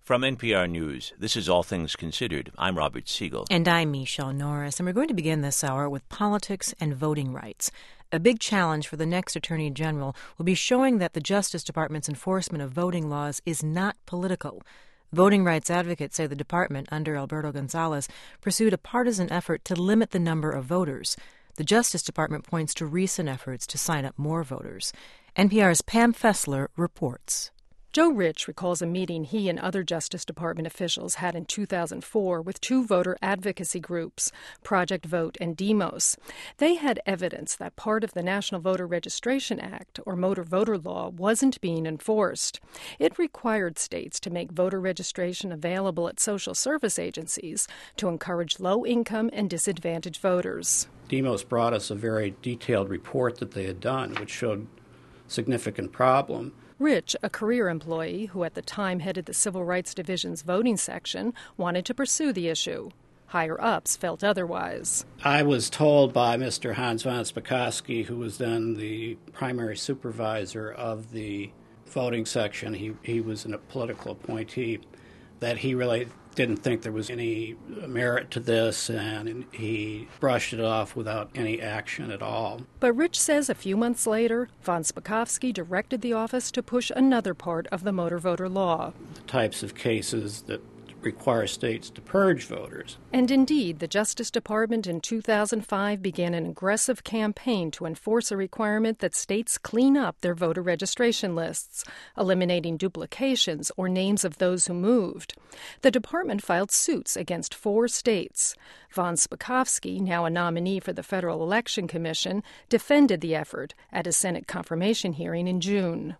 From NPR News, this is All Things Considered. I'm Robert Siegel. And I'm Michelle Norris. And we're going to begin this hour with politics and voting rights. A big challenge for the next Attorney General will be showing that the Justice Department's enforcement of voting laws is not political. Voting rights advocates say the department, under Alberto Gonzales, pursued a partisan effort to limit the number of voters. The Justice Department points to recent efforts to sign up more voters. NPR's Pam Fessler reports. Joe Rich recalls a meeting he and other Justice Department officials had in 2004 with two voter advocacy groups, Project Vote and Demos. They had evidence that part of the National Voter Registration Act, or motor voter law, wasn't being enforced. It required states to make voter registration available at social service agencies to encourage low-income and disadvantaged voters. Demos brought us a very detailed report that they had done, which showed significant problem. Rich, a career employee who at the time headed the Civil Rights Division's voting section, wanted to pursue the issue. Higher-ups felt otherwise. I was told by Mr. Hans von Spakovsky, who was then the primary supervisor of the voting section, he was a political appointee, that he really didn't think there was any merit to this, and he brushed it off without any action at all. But Rich says a few months later, von Spakovsky directed the office to push another part of the motor voter law. The types of cases that require states to purge voters. And indeed, the Justice Department in 2005 began an aggressive campaign to enforce a requirement that states clean up their voter registration lists, eliminating duplications or names of those who moved. The department filed suits against 4 states. Von Spakovsky, now a nominee for the Federal Election Commission, defended the effort at a Senate confirmation hearing in June.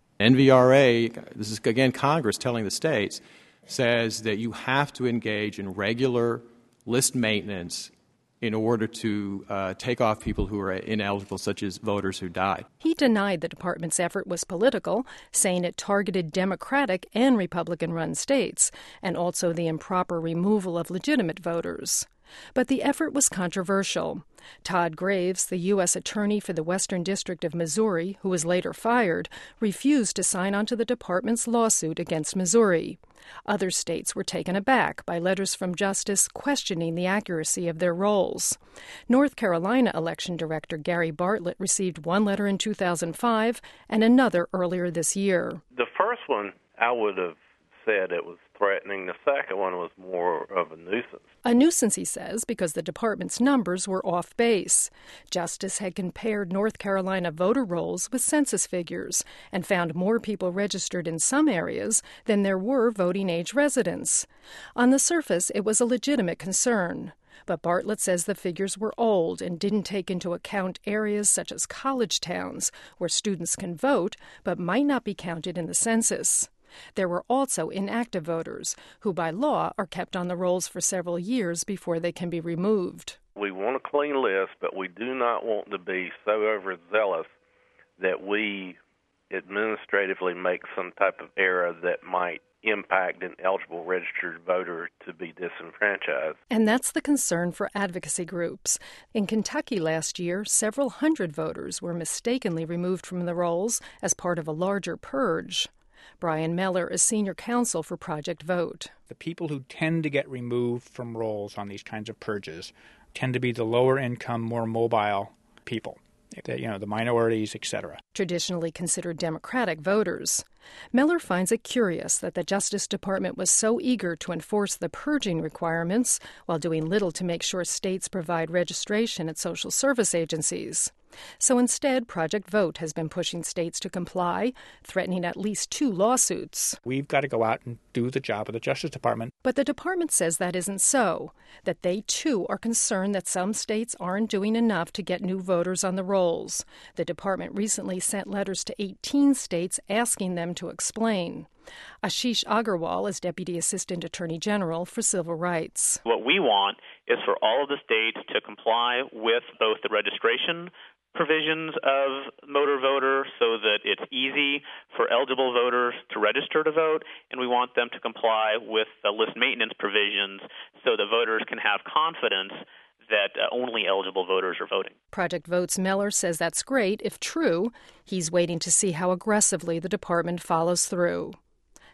NVRA, this is again Congress telling the states, says that you have to engage in regular list maintenance in order to take off people who are ineligible, such as voters who died. He denied the department's effort was political, saying it targeted Democratic and Republican-run states, and also the improper removal of legitimate voters. But the effort was controversial. Todd Graves, the U.S. Attorney for the Western District of Missouri, who was later fired, refused to sign on to the department's lawsuit against Missouri. Other states were taken aback by letters from Justice questioning the accuracy of their rolls. North Carolina Election Director Gary Bartlett received one letter in 2005 and another earlier this year. The first one, I would have said it was threatening. The second one was more of a nuisance. A nuisance, he says, because the department's numbers were off base. Justice had compared North Carolina voter rolls with census figures and found more people registered in some areas than there were voting-age residents. On the surface, it was a legitimate concern. But Bartlett says the figures were old and didn't take into account areas such as college towns, where students can vote but might not be counted in the census. There were also inactive voters, who by law are kept on the rolls for several years before they can be removed. We want a clean list, but we do not want to be so overzealous that we administratively make some type of error that might impact an eligible registered voter to be disenfranchised. And that's the concern for advocacy groups. In Kentucky last year, several hundred voters were mistakenly removed from the rolls as part of a larger purge. Brian Meller is senior counsel for Project Vote. The people who tend to get removed from rolls on these kinds of purges tend to be the lower income, more mobile people, the minorities, etc. Traditionally considered Democratic voters. Meller finds it curious that the Justice Department was so eager to enforce the purging requirements while doing little to make sure states provide registration at social service agencies. So instead, Project Vote has been pushing states to comply, threatening at least 2 lawsuits. We've got to go out and do the job of the Justice Department. But the department says that isn't so, that they, too, are concerned that some states aren't doing enough to get new voters on the rolls. The department recently sent letters to 18 states asking them to explain. Ashish Agarwal is Deputy Assistant Attorney General for Civil Rights. What we want is for all of the states to comply with both the registration provisions of motor voter so that it's easy for eligible voters to register to vote, and we want them to comply with the list maintenance provisions so the voters can have confidence that only eligible voters are voting. Project Vote's Meller says that's great if true. He's waiting to see how aggressively the department follows through.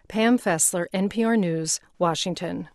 Pam Fessler, NPR News, Washington.